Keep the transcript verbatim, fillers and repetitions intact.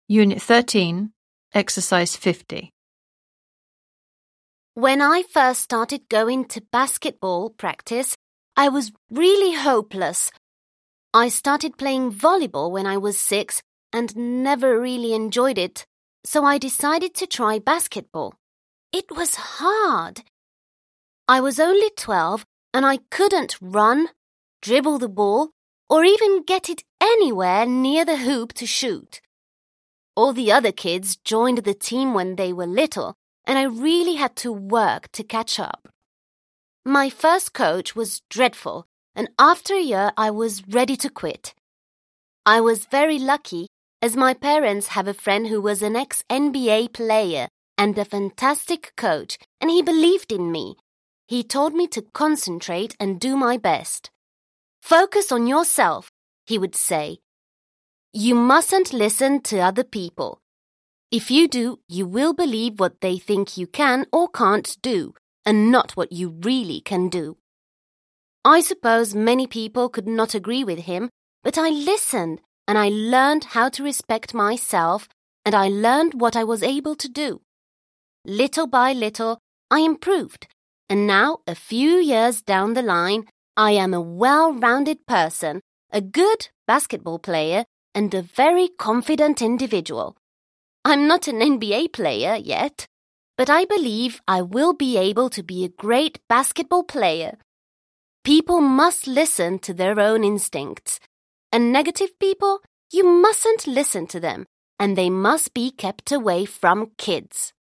Unit thirteen, Exercise fifty. When I first started going to basketball practice, I was really hopeless. I started playing volleyball when I was six and never really enjoyed it, so I decided to try basketball. It was hard. I was only twelve and I couldn't run, dribble the ball, or even get it anywhere near the hoop to shoot. All the other kids joined the team when they were little, and I really had to work to catch up. My first coach was dreadful, and after a year I was ready to quit. I was very lucky, as my parents have a friend who was an ex-N B A player and a fantastic coach, and he believed in me. He told me to concentrate and do my best. Focus on yourself, he would say. You mustn't listen to other people. If you do, you will believe what they think you can or can't do, and not what you really can do. I suppose many people could not agree with him, but I listened, and I learned how to respect myself, and I learned what I was able to do. Little by little, I improved, and now, a few years down the line, I am a well-rounded person, a good basketball player, and a very confident individual. I'm not an N B A player yet, but I believe I will be able to be a great basketball player. People must listen to their own instincts, and negative people, you mustn't listen to them, and they must be kept away from kids.